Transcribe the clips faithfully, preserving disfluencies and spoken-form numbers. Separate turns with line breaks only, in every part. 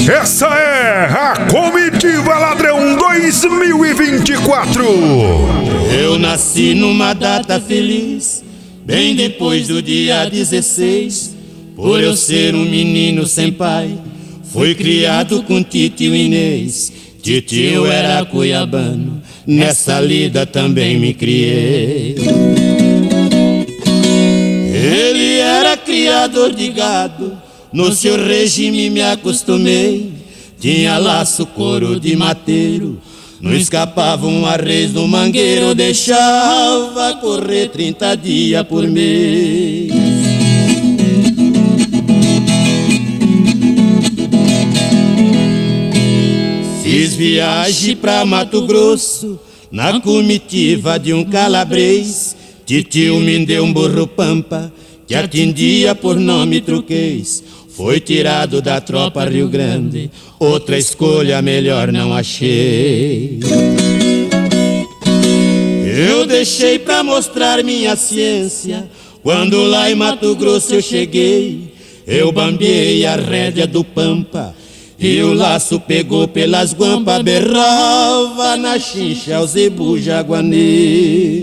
Essa é a Comitiva Ladrão dois mil e vinte e quatro.
Eu nasci numa data feliz, bem depois do dia dezesseis. Por eu ser um menino sem pai, fui criado com titio Inês. Titio era cuiabano, nessa lida também me criei. Ele era criador de gado, no seu regime me acostumei. Tinha laço, couro de mateiro, não escapava um arreio do mangueiro. Deixava correr trinta dias por mês. Fiz viagem pra Mato Grosso, na comitiva de um calabrês. Titio me deu um burro pampa, que atendia por nome truquês. Foi tirado da tropa Rio Grande, outra escolha melhor não achei. Eu deixei pra mostrar minha ciência, quando lá em Mato Grosso eu cheguei. Eu bambeei a rédea do pampa, e o laço pegou pelas guampas. Berrava na chincha o zebu jaguanê.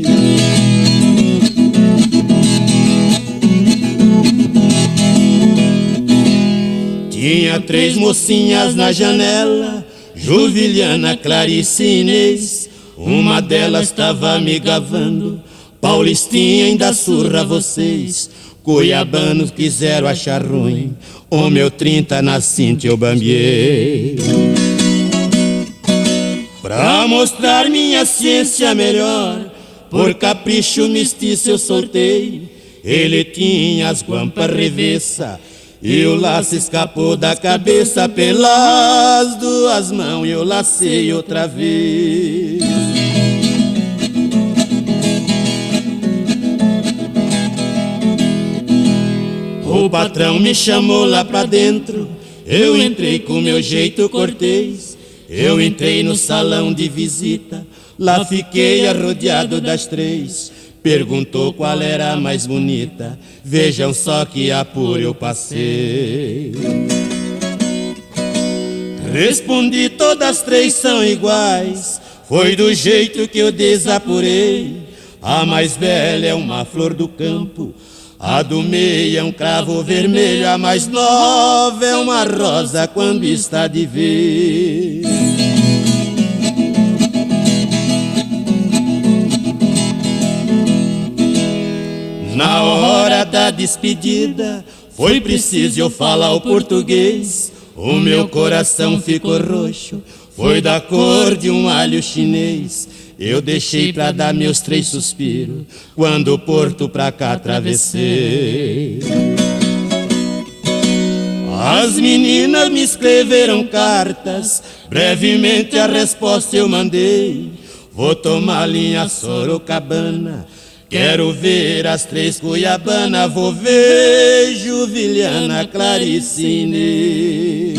Tinha três mocinhas na janela, Juvilhana, Clarice e Inês. Uma delas estava me gavando, Paulistinha ainda surra vocês. Cuiabanos quiseram achar ruim, o meu trinta na cinta eu bambiei. Pra mostrar minha ciência melhor, por capricho mestiço eu soltei. Ele tinha as guampas revessa, e o laço escapou da cabeça. Pelas duas mãos eu lacei outra vez. O patrão me chamou lá pra dentro, eu entrei com meu jeito cortês. Eu entrei no salão de visita, lá fiquei arrodeado das três. Perguntou qual era a mais bonita, vejam só que apuro eu passei. Respondi, todas três são iguais, foi do jeito que eu desapurei. A mais velha é uma flor do campo, a do meio é um cravo vermelho, a mais nova é uma rosa quando está de vez. Na hora da despedida, foi preciso eu falar o português. O meu coração ficou roxo, foi da cor de um alho chinês. Eu deixei pra dar meus três suspiros, quando o porto pra cá atravessei. As meninas me escreveram cartas, brevemente a resposta eu mandei. Vou tomar linha Sorocabana, quero ver as três cuiabanas. Vou ver Juvilhana, Clarice e Inês.